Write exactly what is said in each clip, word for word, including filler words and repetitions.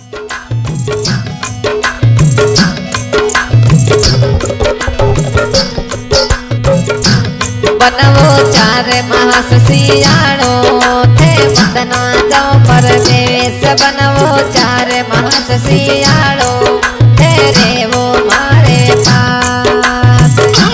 बनवो चार मास सियाणो थे मत ना जाओ परदेश। बनवो चार मास सियाणो थे रे वो मारे पास।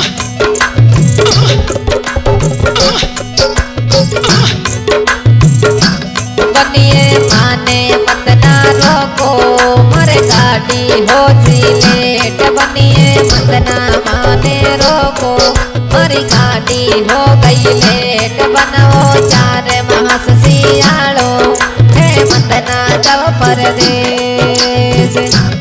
बनिए माने मत ना रोको मरे गाड़ी हो जी लेट। बनिए मत ना माने रोको मरी गाड़ी हो गई लेट। बनवो चार मास सियाणो थे मत ना जाओ परदेश।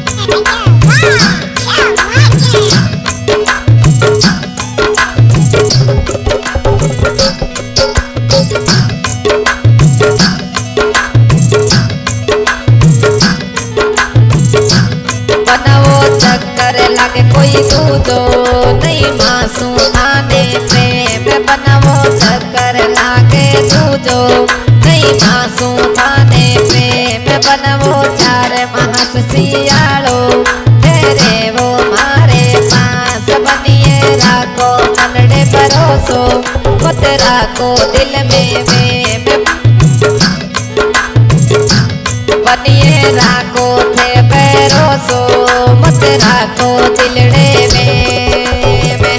बनवो चक्कर लगे कोई दूधो नहीं मासू आने प्रेम। बनवो चक्कर लागे दूधो नहीं मासू आने प्रेम। बनवो चार मास सियाणो तेरे वो मारे पास। बनिए राखो मनड़े भरोसो मत राखो दिल में प्रेम। बनिए राखो थे भरोसो मत राखो दिलड़े में, में।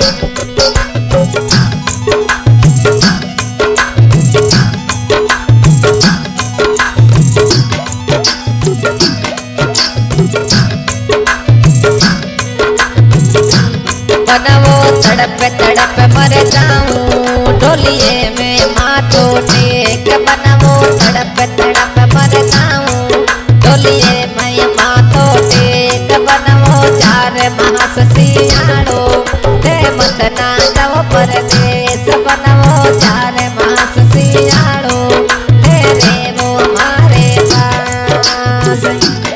बनवो तड़प तड़प मर जाऊं ढोलिए में माथो टेक। बनवो तड़प तड़प मर जाऊं ढोलिए में माथो टेक। बनवो चार मास सियाणो थे मत ना जाओ परदेश। बनवो चार मास सियाणो थे रे वो मारे पास।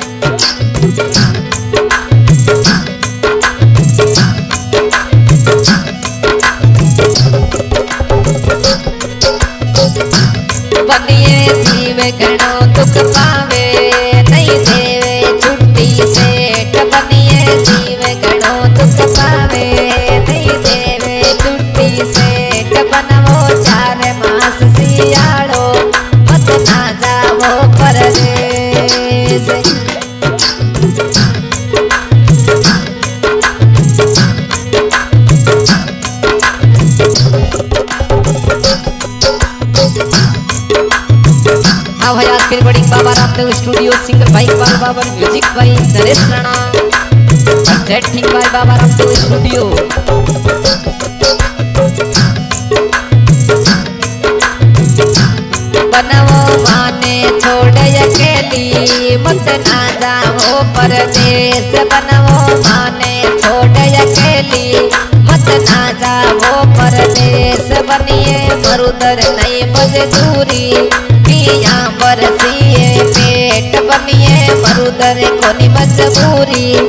बनिए जीव घणो दुख पावे नहीं देवे छुट्टी सेठ। बनिए जीव घणो दुख पावे नहीं देवे छुट्टी सेठ। बनवो चार मास सियाणो मत ना जाओ परदेश। अब है आज की recording Baba Ramdev studio. Singer भाई इकबाल बाबर, म्यूजिक भाई नरेश राणा, सेटिंग भाई बाबा रामदेव स्टूडियो। बनवो माने छोड़ अकेली मत ना जाओ परदेश। बनवो माने छोड़ अकेली मत ना जाओ परदेश। बनिए मरुदर नहीं मजदूरी पिया बरसिए पेट। बनिए मरुदर कोनी मजबूरी